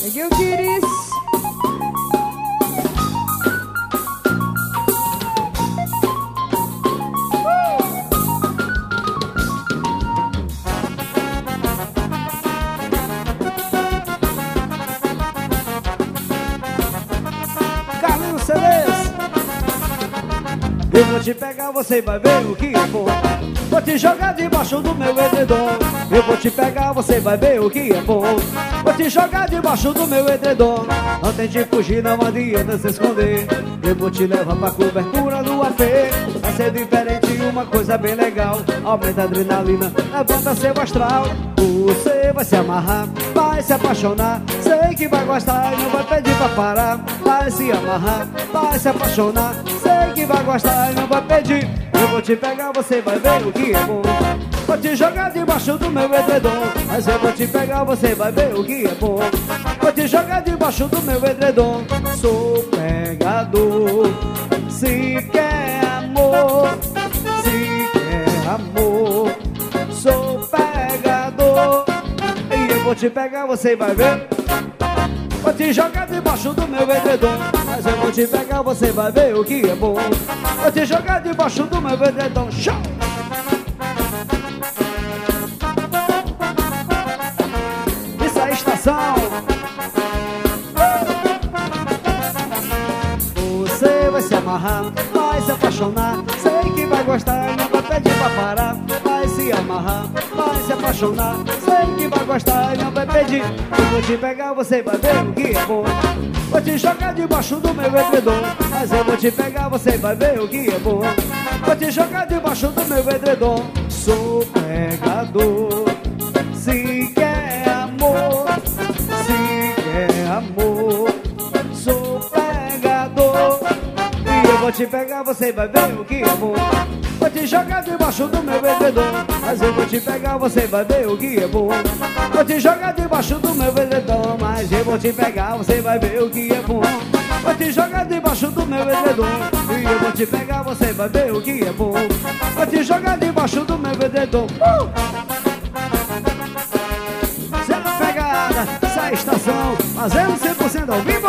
Eu queria. Carlinhos CDs. Eu vou te pegar, você vai ver o que é bom. Vou te jogar debaixo do meu edredom. Eu vou te pegar, você vai ver o que é bom. Vou te jogar debaixo do meu edredom. Não tente fugir, não adianta se esconder. Eu vou te levar pra cobertura do AP. Vai ser diferente, uma coisa bem legal. Aumenta a adrenalina, levanta seu astral. Você vai se amarrar, vai se apaixonar. Sei que vai gostar e não vai pedir pra parar. Vai se amarrar, vai se apaixonar. Sei que vai gostar e não vai pedir. Eu vou te pegar, você vai ver o que é bom. Vou te jogar debaixo do meu edredom. Mas eu vou te pegar, você vai ver o que é bom. Vou te jogar debaixo do meu edredom. Sou pegador. Se quer amor, se quer amor, sou pegador. E eu vou te pegar, você vai ver. Vou te jogar debaixo do meu edredom. Mas eu vou te pegar, você vai ver o que é bom. Vou te jogar debaixo do meu edredom. Show! Isso é a estação. Você vai se amarrar, vai se apaixonar. Sei que vai gostar e não vai pedir pra parar. Vai se amarrar, vai se apaixonar. Sei que vai gostar e não vai pedir. Eu vou te pegar, você vai ver o que é bom. Vou te jogar debaixo do meu edredom. Mas eu vou te pegar, você vai ver o que é bom. Vou te jogar debaixo do meu edredom. Sou pegador. Se quer amor, se quer amor, sou pegador. E eu vou te pegar, você vai ver o que é bom. Vou te jogar debaixo do meu edredom. Mas eu vou te pegar, você vai ver o que é bom. Vou te jogar debaixo do meu edredom. Mas eu vou te pegar, você vai ver o que é bom. Vou te jogar debaixo do meu edredom. E eu vou te pegar, você vai ver o que é bom. Vou te jogar debaixo do meu edredom. Zero pegada, essa estação, fazendo 100% ao vivo.